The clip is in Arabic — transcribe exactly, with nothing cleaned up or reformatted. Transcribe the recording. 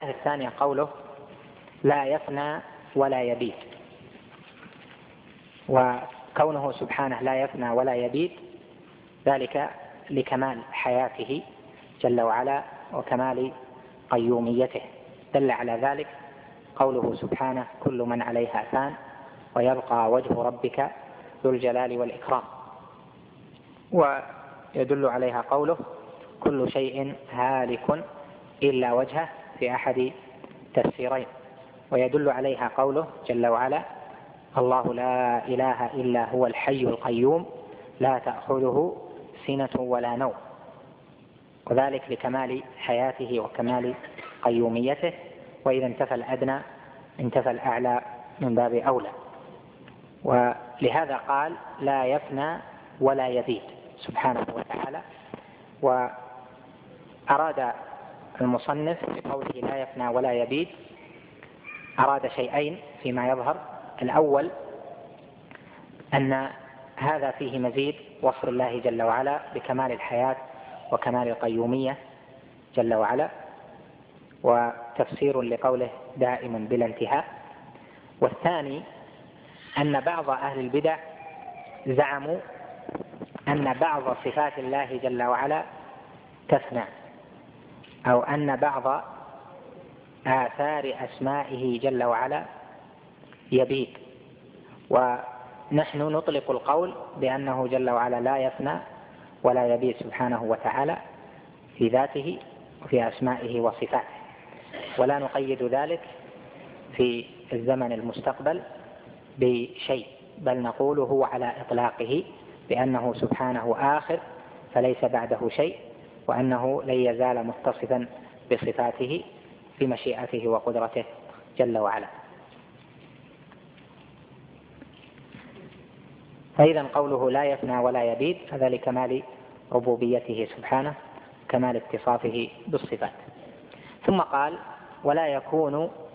الثانية قوله لا يفنى ولا يبيد، وكونه سبحانه لا يفنى ولا يبيد ذلك لكمال حياته جل وعلا وكمال قيوميته. دل على ذلك قوله سبحانه كل من عليها فان ويبقى وجه ربك ذو الجلال والإكرام، ويدل عليها قوله كل شيء هالك إلا وجهه في أحد تفسيرين، ويدل عليها قوله جل وعلا الله لا إله إلا هو الحي القيوم لا تأخذه سنة ولا نوم، وذلك لكمال حياته وكمال قيوميته، وإذا انتفى الأدنى انتفى الأعلى من باب أولى. ولهذا قال لا يفنى ولا يبيد سبحانه وتعالى. وأراد المصنف بقوله لا يفنى ولا يبيد أراد شيئين فيما يظهر: الأول أن هذا فيه مزيد وصف الله جل وعلا بكمال الحياة وكمال القيومية جل وعلا، وتفسير لقوله دائم بلا انتهاء. والثاني أن بعض أهل البدع زعموا أن بعض صفات الله جل وعلا تفنى، أو أن بعض آثار أسمائه جل وعلا يبيد، ونحن نطلق القول بأنه جل وعلا لا يفنى ولا يبيد سبحانه وتعالى في ذاته وفي أسمائه وصفاته، ولا نقيد ذلك في الزمن المستقبل بشيء، بل نقول هو على إطلاقه بأنه سبحانه آخر فليس بعده شيء، وأنه لن يزال متصفا بصفاته بمشيئته وقدرته جل وعلا. فإذا قوله لا يفنى ولا يبيد هذا لكمال ربوبيته سبحانه كمال اتصافه بالصفات. ثم قال ولا يكون